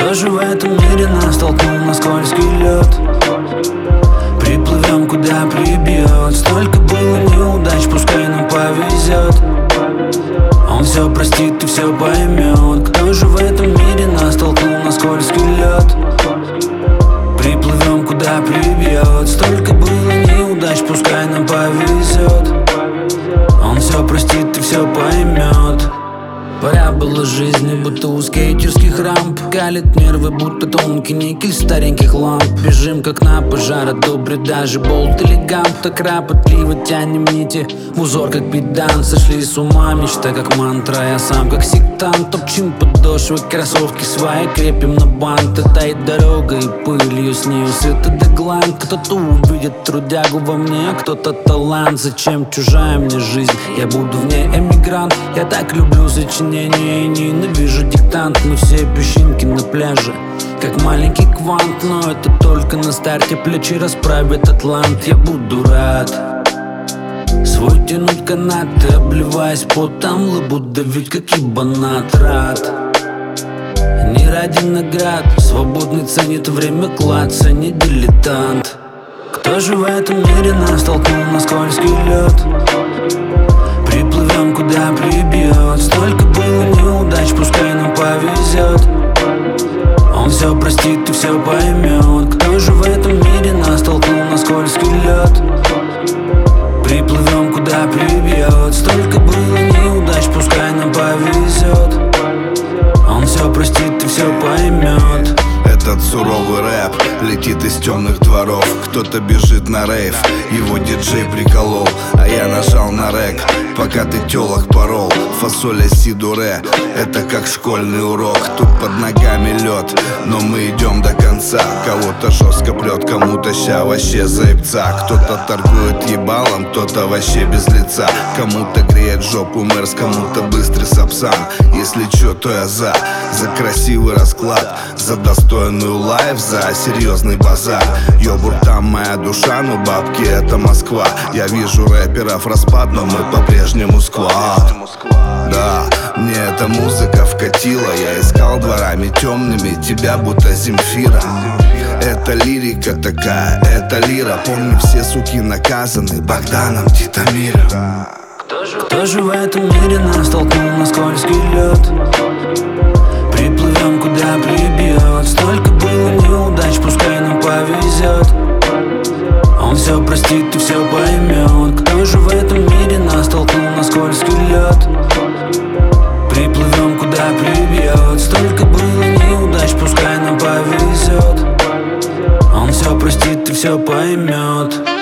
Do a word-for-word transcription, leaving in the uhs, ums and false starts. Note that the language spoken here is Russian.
Кто же в этом мире нас толкнул на скользкий лед? Приплывем, куда прибьет. Столько было неудач, пускай нам повезет. Он все простит и все поймет. Кто же в этом мире нас толкнул на скользкий лед? Приплывем, куда прибьет. Столько было неудач, пускай нам повезет. Он все простит и все поймет. Пора было жизни, будто у скейтерских рамп. Калит нервы, будто тонкий никель стареньких ламп. Бежим, как на пожар, одобрит даже болт или гамп. Так кропотливо тянем нити в узор, как педант. Сошли с ума, мечта как мантра, я сам как сектант. Топчим подошвы, кроссовки свои крепим на бант. Это и дорога, и пылью с нею света до гланд. Кто-то увидит трудягу во мне, а кто-то талант. Зачем чужая мне жизнь? Я буду в ней эмигрант. Я так люблю сочинять и ненавижу диктант. Мы все песчинки на пляже, как маленький квант. Но это только на старте, плечи расправит атлант. Я буду рад свой тянуть канаты, обливаясь потом, лбу давить, как ебанат. Рад не ради наград, свободный ценит время клад, не дилетант. Кто же в этом мире нас толкнул на скользкий лед? Приплывем, куда прибьет. Столько было неудач, пускай нам повезет. Он все простит и все поймет. Кто же в этом мире нас толкнул на скользкий лед? Приплывем, куда прибьет. Столько было неудач, пускай нам повезет. Он все простит и все поймет. Этот суровый рэп летит из темных дворов. Кто-то бежит на рейв, его диджей приколол, а я нажал на рэк, пока ты телок порол. Фасоля си дуре, это как школьный урок. Тут под ногами лед, но мы идем до конца. Кого-то жестко прет, кому-то ща вообще заебца. Кто-то торгует ебалом, кто-то вообще без лица. Кому-то греет жопу мэрс, кому-то быстрый сапсан. Если чё, то я за, за красивый расклад, за достойную лайф, за серьезный базар. Ёбур, там моя душа, но бабки это Москва. Я вижу рэперов распад, но мы по-прежнему сквад. Да, мне эта музыка вкатила. Я искал дворами темными тебя, будто Земфира. Это лирика такая, это лира. Помню, все суки наказаны Богданом Титамиром. Кто же, кто же в этом мире нас толкнул на скользкий лед? Приплывем, куда прибьет. Столько было неудач, пускай нам повезет. Он все простит и все поймет. Кто же в этом мире нас толкнул на скользкий лед? Приплывем, куда прибьет. Столько было неудач, пускай нам повезет. Он все простит и все поймет.